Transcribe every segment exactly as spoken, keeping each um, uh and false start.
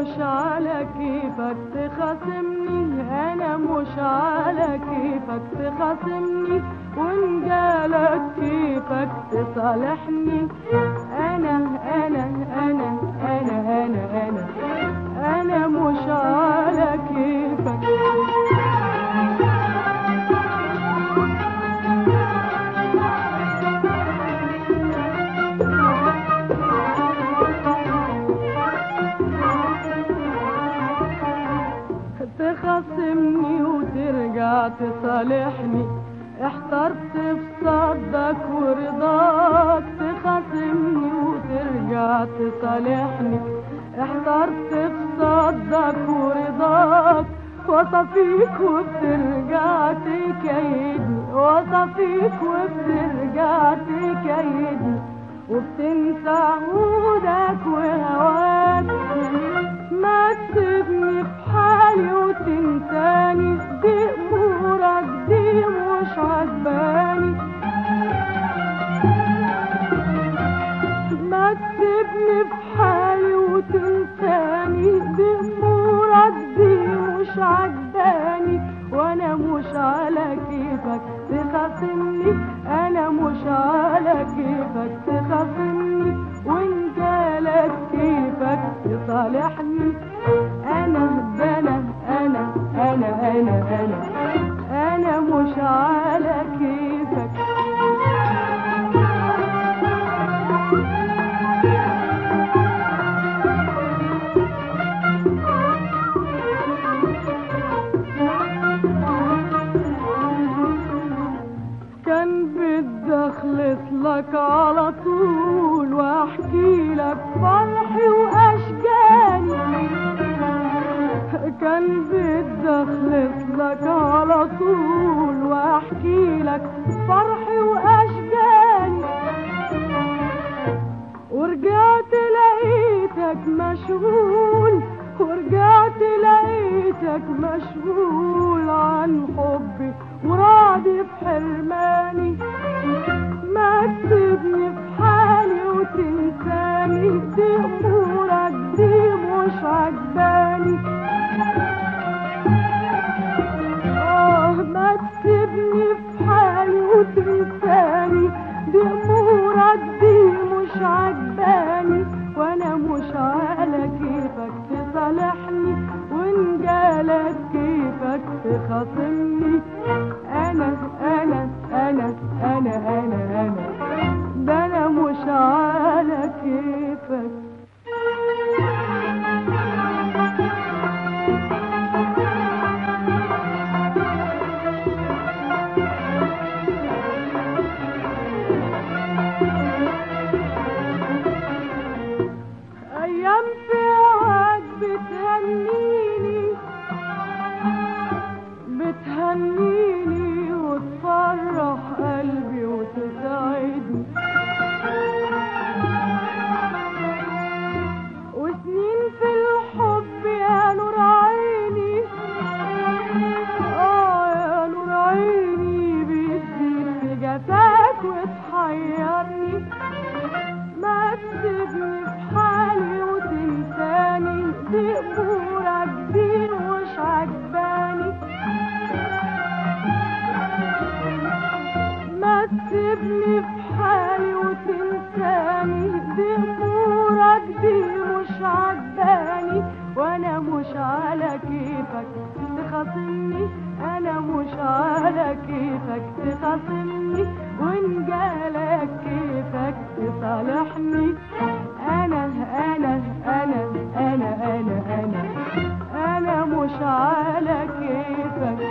مش على كيفك تخاصمني، انا مش على كيفك تخاصمني، وان جالك كيفك تصالحني. انا انا انا انا انا انا انا مش على كيفك. تخاصمني وترجع تصالحني، احترت في صدك ورضاك. تخاصمني وترجع تصالحني، احترت في صدك ورضاك. وصفيك وبترجع تكيدني، وصفيك وبترجع تكيدني، وبتنسى عهودك وهواك. ما تسيبني في حالي وتنساني، دي امورك دي مش عجباني. ما تسيبني في حالي وتنساني، دي امورك دي مش عجباني. وانا مش على كيفك تخاصمني، انا مش على كيفك تخاصمني، وان جالك كيفك تصالحني. انا انا انا انا انا انا انا مش على كيفك. كان بدي اخلص لك على طول، واحكي لك فرحي واشجاني. كان بدي اخلص لك على طول، واحكي لك فرحي واشجاني. ورجعت لقيتك مشغول، ورجعت لقيتك مشغول عن حبي وراضي بحرماني. ما تسيبني في حالي وتنساني، دي امورك دي مش عجباني. اه ما تسيبني في حالي وتنساني، دي امورك دي مش عجباني. وانا مش على كيفك تصالحني، وان جالك كيفك تخاصمني. انا انا انا انا انا انا ده انا مش على كيفك. ايام في هواك بتهنيني، بتهنيني وتفرح قلبي وتسعدني. وسنين في الحب يا نور عيني، اه يا نور عيني، بتزيد في جفاك وتحيرني. ما تسيبني في حالي وتنساني، دي امورك دي مش عجباني. ما تسيبني في حالي وتنساني، دي امورك دي مش عجباني. وانا مش على كيفك تخاصمني، انا مش على كيفك تخاصمني، وان جالك كيفك تصالحني. انا انا انا انا انا انا انا مش على كيفك.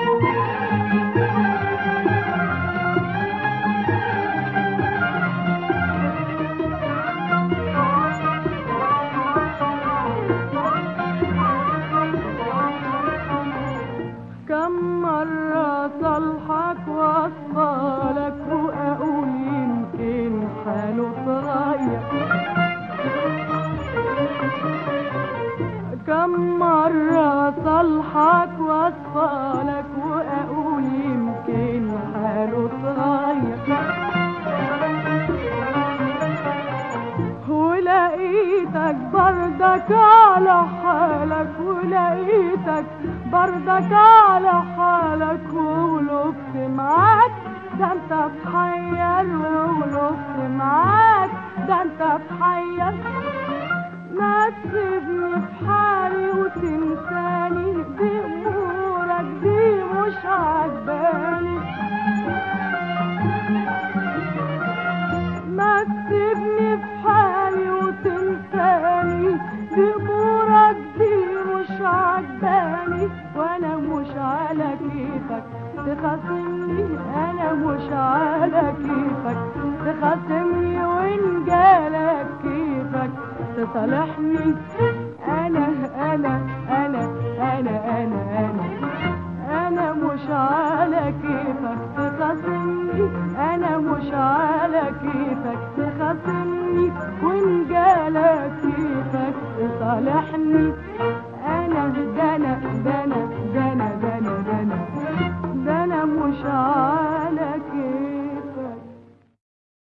كم مرة صالحك واصفالك واقول يمكن حاله اتغير. كم مرة صالحك واصفالك واقول يمكن حاله اتغير. ولقيتك بره بردك على حالك ولقيتك بردك على حالك وولفت معاك ده انت تحير وولفت معاك ده انت تحير ما تسيبني في حالي وتنساني دي امورك دي مش عجباني ما تسيبني في حالي وتنساني دي امورك دي مش عجباني وانا مش على كيفك تخاصمني انا مش على كيفك تخاصمني وان جالك كيفك تصالحني انا انا انا انا انا انا انا مش على كيفك تخاصمني انا مش على كيفك تخاصمني وان جالك كيفك تصالحني